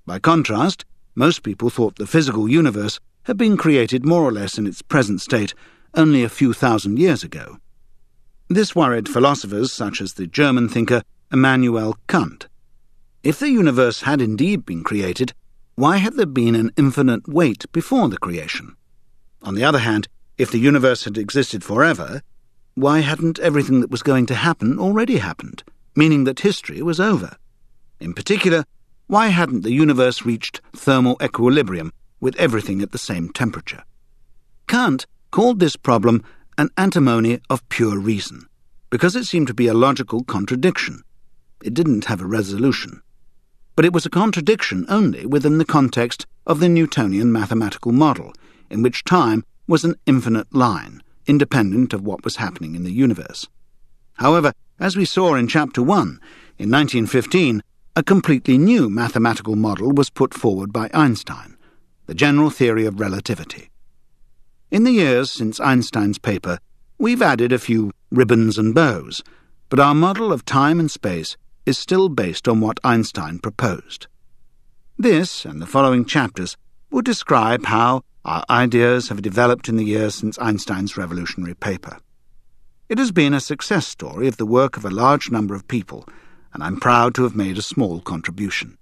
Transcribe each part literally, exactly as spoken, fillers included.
By contrast, most people thought the physical universe had been created more or less in its present state only a few thousand years ago. This worried philosophers such as the German thinker Immanuel Kant. If the universe had indeed been created, why had there been an infinite wait before the creation? On the other hand, if the universe had existed forever, why hadn't everything that was going to happen already happened, meaning that history was over? In particular, why hadn't the universe reached thermal equilibrium with everything at the same temperature? Kant called this problem an antimony of pure reason, because it seemed to be a logical contradiction. It didn't have a resolution. But it was a contradiction only within the context of the Newtonian mathematical model, in which time was an infinite line, independent of what was happening in the universe. However, as we saw in Chapter one, in nineteen fifteen, a completely new mathematical model was put forward by Einstein, the general theory of relativity. In the years since Einstein's paper, we've added a few ribbons and bows, but our model of time and space is still based on what Einstein proposed. This and the following chapters will describe how our ideas have developed in the years since Einstein's revolutionary paper. It has been a success story of the work of a large number of people, and I'm proud to have made a small contribution.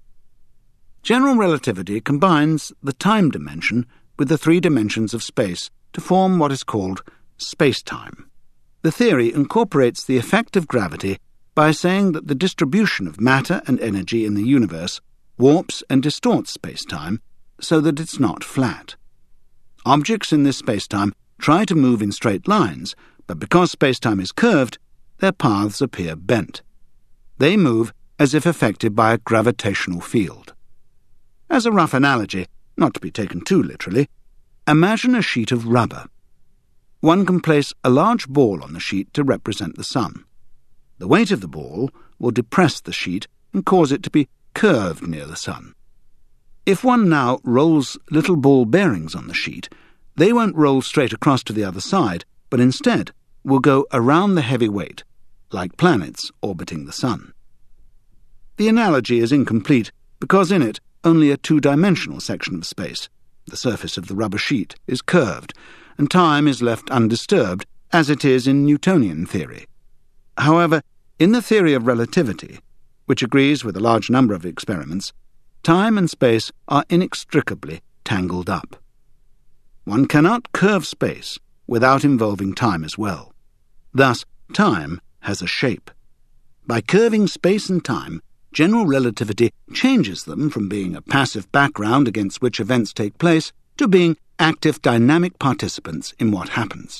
General relativity combines the time dimension with the three dimensions of space to form what is called space-time. The theory incorporates the effect of gravity by saying that the distribution of matter and energy in the universe warps and distorts space-time so that it's not flat. Objects in this space-time try to move in straight lines, but because space-time is curved, their paths appear bent. They move as if affected by a gravitational field. As a rough analogy, not to be taken too literally, imagine a sheet of rubber. One can place a large ball on the sheet to represent the sun. The weight of the ball will depress the sheet and cause it to be curved near the sun. If one now rolls little ball bearings on the sheet, they won't roll straight across to the other side, but instead will go around the heavy weight, like planets orbiting the sun. The analogy is incomplete because in it only a two-dimensional section of space, the surface of the rubber sheet, is curved, and time is left undisturbed, as it is in Newtonian theory. However, in the theory of relativity, which agrees with a large number of experiments, time and space are inextricably tangled up. One cannot curve space without involving time as well. Thus, time has a shape. By curving space and time, general relativity changes them from being a passive background against which events take place to being active dynamic participants in what happens.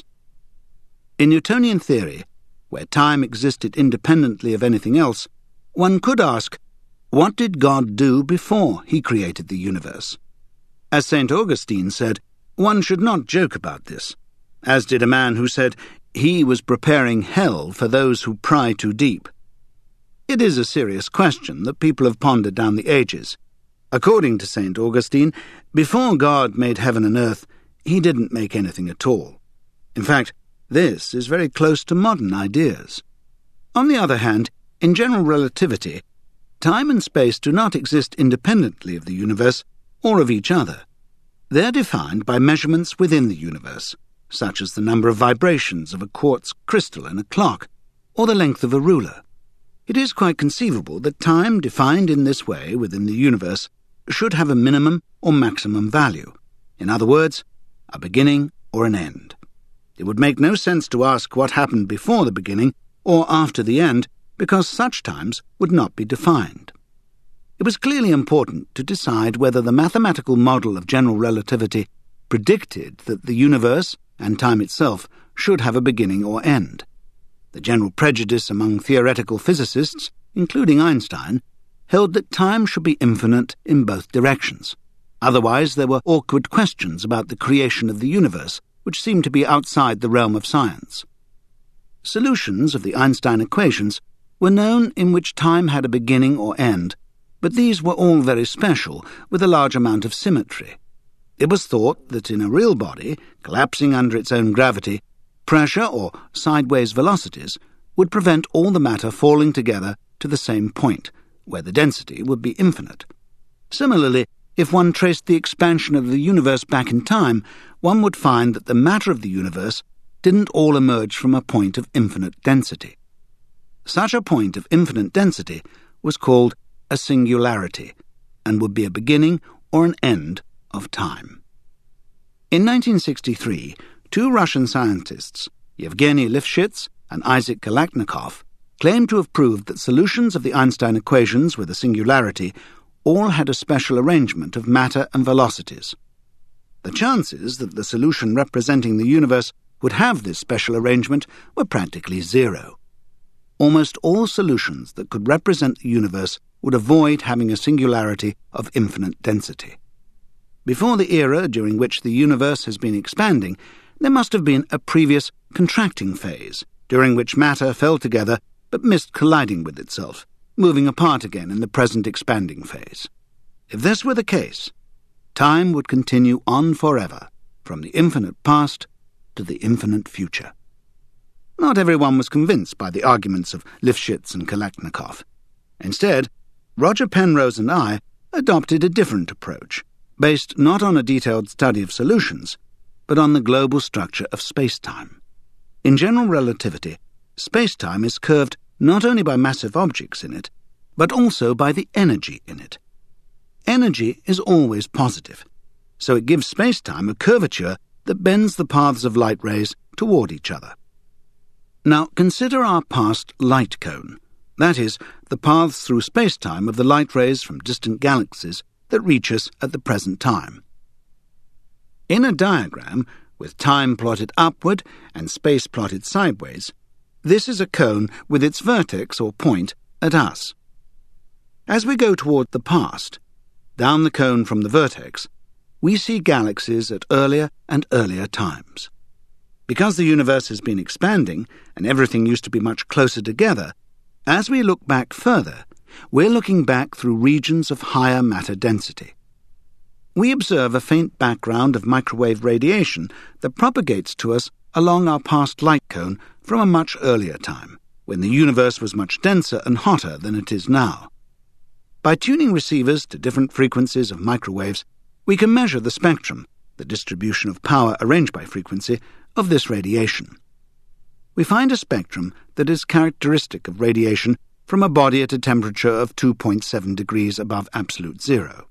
In Newtonian theory, where time existed independently of anything else, one could ask, what did God do before he created the universe? As Saint Augustine said, one should not joke about this, as did a man who said he was preparing hell for those who pry too deep. It is a serious question that people have pondered down the ages. According to Saint Augustine, before God made heaven and earth, he didn't make anything at all. In fact, this is very close to modern ideas. On the other hand, in general relativity, time and space do not exist independently of the universe or of each other. They are defined by measurements within the universe, such as the number of vibrations of a quartz crystal in a clock, or the length of a ruler. It is quite conceivable that time defined in this way within the universe should have a minimum or maximum value. In other words, a beginning or an end. It would make no sense to ask what happened before the beginning or after the end, because such times would not be defined. It was clearly important to decide whether the mathematical model of general relativity predicted that the universe and time itself should have a beginning or end. The general prejudice among theoretical physicists, including Einstein, held that time should be infinite in both directions. Otherwise, there were awkward questions about the creation of the universe, which seemed to be outside the realm of science. Solutions of the Einstein equations were known in which time had a beginning or end, but these were all very special, with a large amount of symmetry. It was thought that in a real body, collapsing under its own gravity, pressure or sideways velocities would prevent all the matter falling together to the same point, where the density would be infinite. Similarly, if one traced the expansion of the universe back in time, one would find that the matter of the universe didn't all emerge from a point of infinite density. Such a point of infinite density was called a singularity, and would be a beginning or an end of time. In nineteen sixty-three, two Russian scientists, Yevgeny Lifshitz and Isaac Kalashnikov, claimed to have proved that solutions of the Einstein equations with a singularity all had a special arrangement of matter and velocities. The chances that the solution representing the universe would have this special arrangement were practically zero. Almost all solutions that could represent the universe would avoid having a singularity of infinite density. Before the era during which the universe has been expanding, there must have been a previous contracting phase, during which matter fell together but missed colliding with itself, moving apart again in the present expanding phase. If this were the case, time would continue on forever, from the infinite past to the infinite future. Not everyone was convinced by the arguments of Lifshitz and Kalashnikov. Instead, Roger Penrose and I adopted a different approach, based not on a detailed study of solutions, but on the global structure of space-time. In general relativity, space-time is curved not only by massive objects in it, but also by the energy in it. Energy is always positive, so it gives space-time a curvature that bends the paths of light rays toward each other. Now consider our past light cone, that is, the paths through space-time of the light rays from distant galaxies that reach us at the present time. In a diagram, with time plotted upward and space plotted sideways, this is a cone with its vertex or point at us. As we go toward the past, down the cone from the vertex, we see galaxies at earlier and earlier times. Because the universe has been expanding and everything used to be much closer together, as we look back further, we're looking back through regions of higher matter density. We observe a faint background of microwave radiation that propagates to us along our past light cone from a much earlier time, when the universe was much denser and hotter than it is now. By tuning receivers to different frequencies of microwaves, we can measure the spectrum, the distribution of power arranged by frequency, of this radiation. We find a spectrum that is characteristic of radiation from a body at a temperature of two point seven degrees above absolute zero.